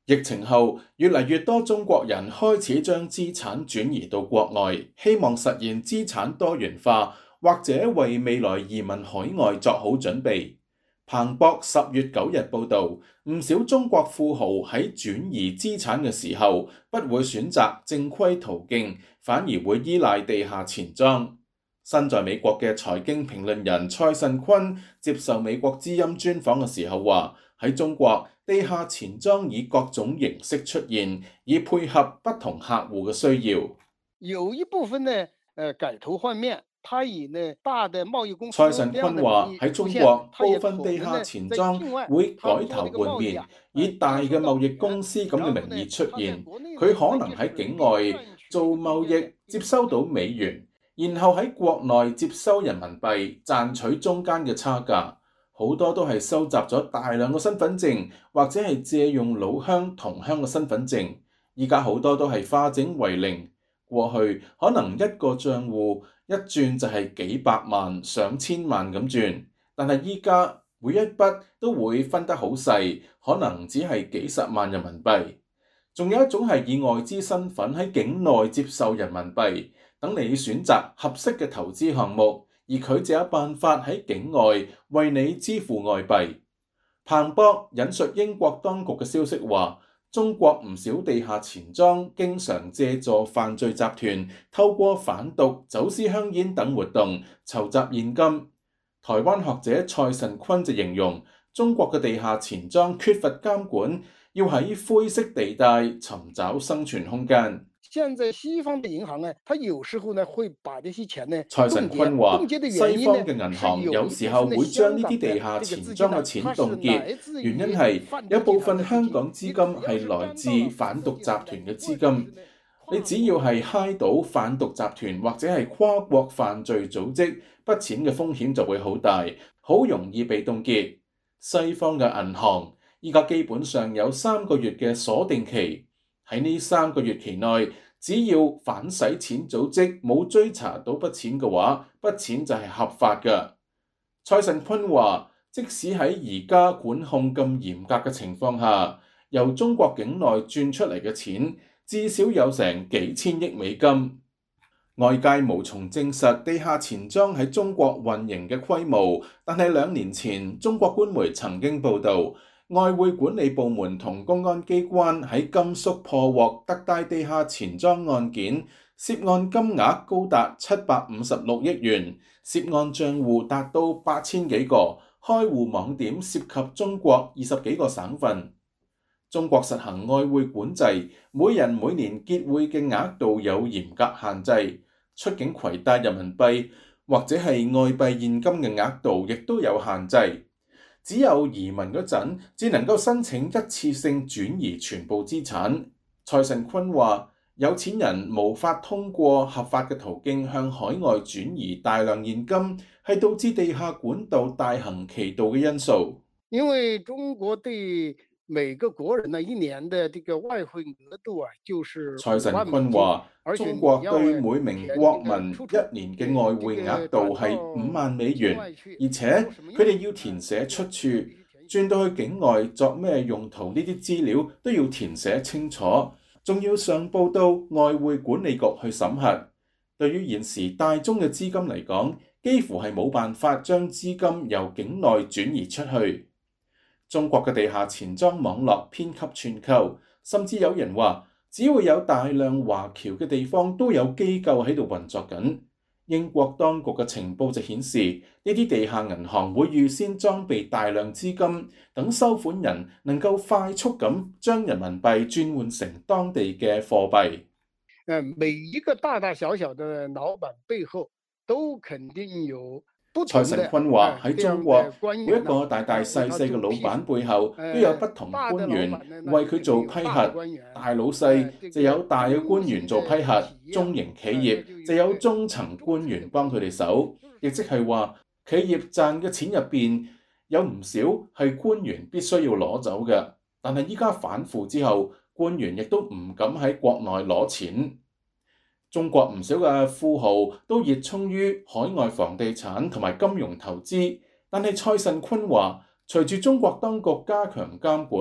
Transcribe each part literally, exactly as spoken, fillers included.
疫情後，越嚟越多中國人開始將資產轉移到國外，希望實現資產多元化，或者為未來移民海外作好準備。彭博十月九日報導，唔少中國富豪喺轉移資產嘅時候，不會選擇正規途徑，反而會依賴地下錢莊。身在美國嘅財經評論人蔡慎坤接受美國之音專訪嘅時候話：喺中國，地下錢莊以各種形式出現，以配合不同客戶嘅需要。 有一部分呢，呃，改頭換面，他以呢大的貿易公司。 蔡慎坤話：喺中國，部分地下錢莊會改頭換面，以大嘅貿易公司咁嘅名義出現。佢可能喺境外做貿易，接收到美元，然後喺國內接收人民幣，賺取中間嘅差價。好多都係收集咗大量嘅身份證，或者係借用老鄉同鄉嘅身份證。依家好多都係化整為零。過去可能一個賬戶一轉就係幾百萬、上千萬咁轉，但係依家每一筆都會分得好細，可能只係幾十萬人民幣。仲有一種係以外資身份喺境內接受人民幣，等你選擇合適嘅投資項目。而佢就有辦法喺境外為你支付外幣。彭博引述英國當局嘅消息話，中國唔少地下錢莊經常借助犯罪集團，透過販毒、走私香煙等活動籌集現金。台灣學者蔡慎坤就形容，中國嘅地下錢莊缺乏監管，要喺灰色地帶尋找生存空間。 現在西方的銀行呢，它有時候呢會把這些錢呢， 蔡慎坤話：西方嘅銀行有時候會將呢啲地下錢莊嘅錢凍結，原因係有部分香港資金係來自販毒集團嘅資金。你只要係嗨到販毒集團或者係跨國犯罪組織，筆錢嘅風險就會好大，好容易被凍結。西方嘅銀行依家基本上有三個月嘅鎖定期。喺呢三個月期內，只要反洗錢組織冇追查到筆錢嘅話，筆錢就係合法嘅。蔡慎坤話，即使喺而家管控咁嚴格嘅情況下，由中國境內轉出嚟嘅錢至少有成幾千億美金。外界無從證實地下錢莊喺中國運營嘅規模，但係兩年前中國官媒曾經報導，外匯管理部門同公安機關喺甘肅破獲特大地下錢莊案件，涉案金額高達七百五十六億元，涉案賬戶達到八千幾個，開戶網點涉及中國二十幾個省份。中國實行外匯管制，每人每年結匯嘅額度有嚴格限制，出境攜帶人民幣或者係外幣現金嘅額度亦都有限制。只有移民嗰陣，只能夠申請一次性轉移全部資產。蔡慎坤話：有錢人無法通過合法嘅途徑向海外轉移大量現金，係導致地下管道大行其道嘅因素。 因為中國對每個國人呢一年的這個外匯額度啊，就是蔡慎坤話：中國對每名國民一年嘅外匯額度係五萬美元，而且佢哋要填寫出處，轉到去境外作咩用途，呢啲資料都要填寫清楚，仲要上報到外匯管理局去審核。對於現時大宗嘅資金嚟講，幾乎係冇辦法將資金由境內轉移出去。中國嘅地下錢莊網絡遍及全球，甚至有人話，只要有大量華僑嘅地方都有機構喺度運作緊。英國當局嘅情報就顯示，呢啲地下銀行會預先裝備大量資金，等收款人能夠快速咁將人民幣轉換成當地嘅貨幣。 每一個大大小小的老闆背後都肯定有。 蔡慎坤話：喺中國，每一個大大細細嘅老闆背後都有不同官員為佢做批核。大老細就有大嘅官員做批核，中型企業就有中層官員幫佢哋手。亦即係話，企業賺嘅錢入邊有唔少係官員必須要攞走嘅。但係依家反腐之後，官員亦都唔敢喺國內攞錢。中國唔少嘅富豪都熱衷於海外房地產同埋金融投資，但係蔡慎坤話，隨住中國當局加強監管，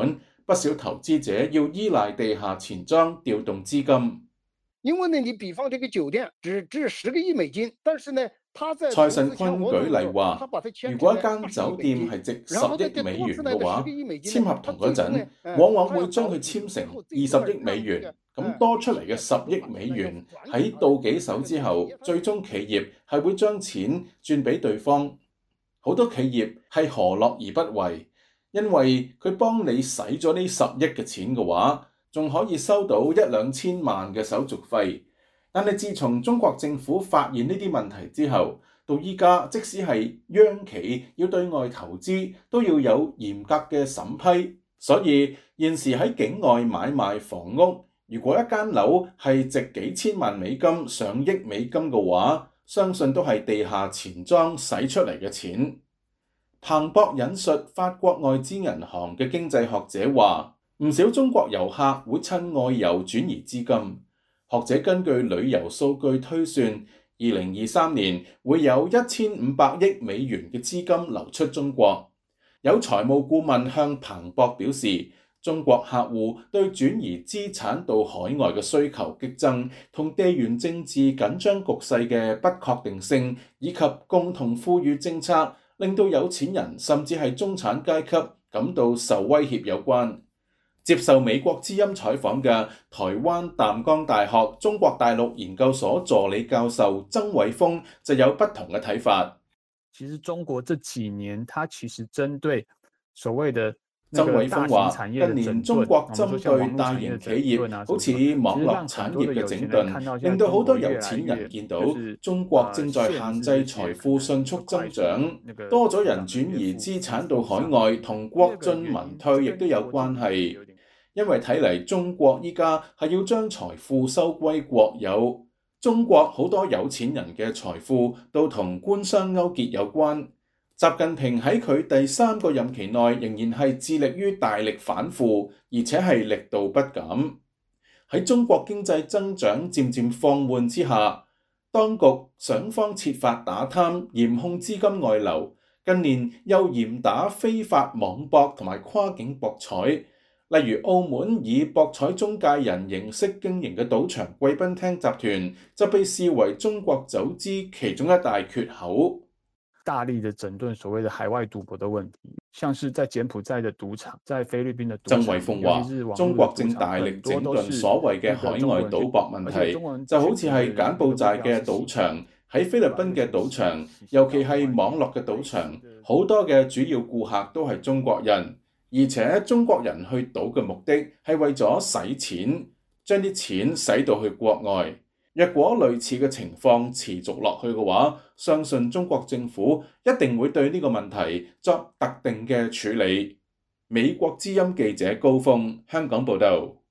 不少投資者要依賴地下錢莊調動資金。 因為呢，你比方這個酒店只值十個億美金，但是呢， 蔡慎坤舉例話，如果一間酒店係值十億美元嘅話，簽合同嗰陣，往往會將佢簽成二十億美元。咁多出嚟嘅十億美元喺到幾手之後，最終企業係會將錢轉俾對方。好多企業係何樂而不為，因為佢幫你使咗呢十億嘅錢嘅話，仲可以收到一兩千萬嘅手續費。但係自從中國政府發現呢啲問題之後，到依家即使係央企要對外投資，都要有嚴格嘅審批。所以現時喺境外買賣房屋，如果一間樓係值幾千萬美金、上億美金嘅話，相信都係地下錢莊使出嚟嘅錢。彭博引述法國外資銀行嘅經濟學者話，唔少中國遊客會趁外遊轉移資金。學者根據旅遊數據推算，二零二三年會有一千五百億美元嘅資金流出中國。有財務顧問向彭博表示，中國客戶對轉移資產到海外嘅需求激增，同地緣政治緊張局勢嘅不確定性，以及共同富裕政策，令到有錢人甚至係中產階級感到受威脅有關。接受美國之音採訪嘅台灣淡江大學中國大陸研究所助理教授曾偉峰就有不同嘅睇法。 其實中國這幾年，它其實針對所謂的曾偉峰話：近年中國針對大型企業，好似網絡產業嘅整頓，令到好多有錢人見到中國正在限制財富迅速增長，多咗人轉移資產到海外，同國進民退亦都有關係。因為睇嚟中國依家係要將財富收歸國有，中國好多有錢人嘅財富都同官商勾結有關。習近平喺佢第三個任期內仍然係致力於大力反腐，而且係力度不減。喺中國經濟增長漸漸放緩之下，當局想方設法打貪，嚴控資金外流。近年又嚴打非法網博同埋跨境博彩。例如澳門以博彩中介人形式經營嘅賭場貴賓廳集團，就被視為中國走資其中一大缺口。 大力的整頓所謂的海外賭博的問題，像是在柬埔寨的賭場，在菲律賓的賭場。 曾偉峰話：中國正大力整頓所謂嘅海外賭博問題，就好似係柬埔寨嘅賭場，喺菲律賓嘅賭場，尤其係網絡嘅賭場，好多嘅主要顧客都係中國人。而且中國人去賭嘅目的係為咗使錢，將啲錢使到去國外。若果類似嘅情況持續落去嘅話，相信中國政府一定會對呢個問題作特定嘅處理。美國之音記者高峰，香港報道。